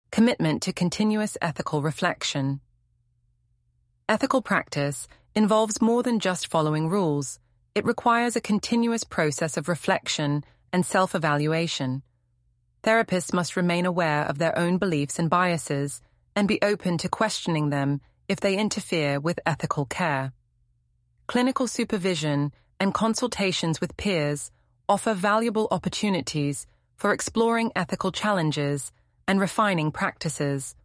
Commitment to continuous ethical reflection. Ethical practice involves more than just following rules. It requires a continuous process of reflection and self-evaluation. Therapists must remain aware of their own beliefs and biases and be open to questioning them if they interfere with ethical care. Clinical supervision and consultations with peers offer valuable opportunities for exploring ethical challenges and refining practices.